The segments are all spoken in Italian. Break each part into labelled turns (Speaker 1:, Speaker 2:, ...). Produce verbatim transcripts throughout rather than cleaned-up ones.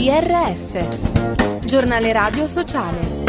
Speaker 1: G R S, giornale radio sociale.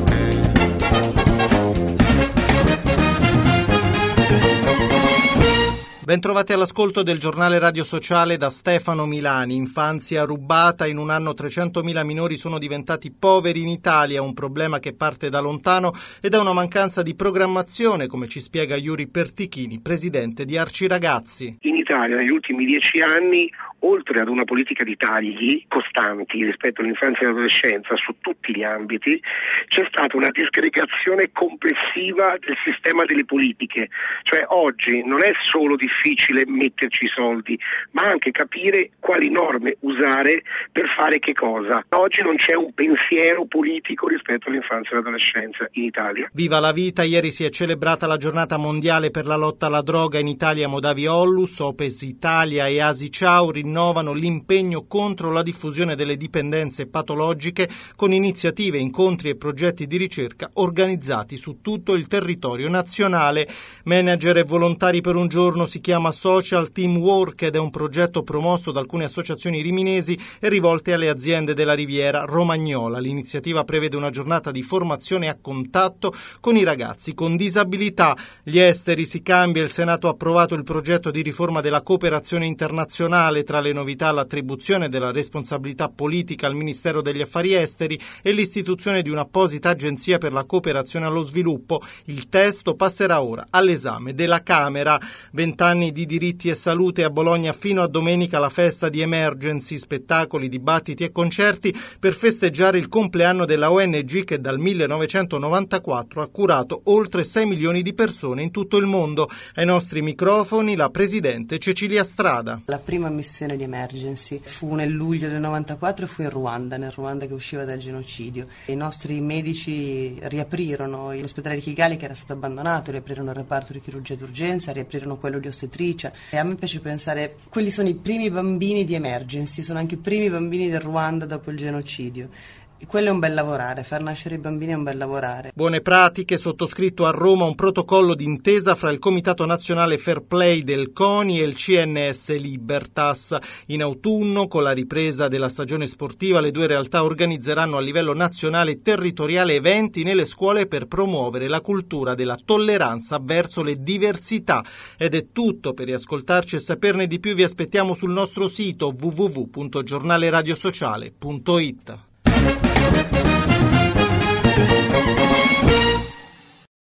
Speaker 2: Bentrovati all'ascolto del giornale radio sociale da Stefano Milani. Infanzia rubata, in un anno trecentomila minori sono diventati poveri in Italia, un problema che parte da lontano e da una mancanza di programmazione, come ci spiega Yuri Pertichini, presidente di Arci Ragazzi.
Speaker 3: In Italia negli ultimi dieci anni, oltre ad una politica di tagli costanti rispetto all'infanzia e all'adolescenza su tutti gli ambiti, c'è stata una disgregazione complessiva del sistema delle politiche. Cioè oggi non è solo difficile metterci i soldi, ma anche capire quali norme usare per fare che cosa. Oggi non c'è un pensiero politico rispetto all'infanzia e all'adolescenza in Italia.
Speaker 2: Viva la vita! Ieri si è celebrata la giornata mondiale per la lotta alla droga in Italia. Modavi Ollus, Opes Italia e Asi Ciao rinnovano l'impegno contro la diffusione delle dipendenze patologiche con iniziative, incontri e progetti di ricerca organizzati su tutto il territorio nazionale. Manager e volontari per un giorno si chiama Social Teamwork ed è un progetto promosso da alcune associazioni riminesi e rivolte alle aziende della Riviera Romagnola. L'iniziativa prevede una giornata di formazione a contatto con i ragazzi con disabilità. Gli esteri si cambia. Il Senato ha approvato il progetto di riforma della cooperazione internazionale. Tra le novità l'attribuzione della responsabilità politica al Ministero degli Affari Esteri e l'istituzione di un'apposita agenzia per la cooperazione allo sviluppo. Il testo passerà ora all'esame della Camera. Vent'anni di diritti e salute. A Bologna fino a domenica la festa di Emergency, spettacoli, dibattiti e concerti per festeggiare il compleanno della O N G che dal millenovecentonovantaquattro ha curato oltre sei milioni di persone in tutto il mondo. Ai nostri microfoni la presidente Cecilia Strada.
Speaker 4: La prima missione di Emergency fu nel luglio del novantaquattro e fu in Ruanda, nel Ruanda che usciva dal genocidio. I nostri medici riaprirono l'ospedale di Kigali che era stato abbandonato, riaprirono il reparto di chirurgia d'urgenza, riaprirono quello di ostetricia e a me piace pensare quelli sono i primi bambini di Emergency, sono anche i primi bambini del Ruanda dopo il genocidio. E quello è un bel lavorare, far nascere i bambini è un bel lavorare.
Speaker 2: Buone pratiche, sottoscritto a Roma un protocollo d'intesa fra il Comitato Nazionale Fair Play del CONI e il C N S Libertas. In autunno, con la ripresa della stagione sportiva, le due realtà organizzeranno a livello nazionale e territoriale eventi nelle scuole per promuovere la cultura della tolleranza verso le diversità. Ed è tutto. Per riascoltarci e saperne di più vi aspettiamo sul nostro sito w w w punto giornale radio sociale punto it.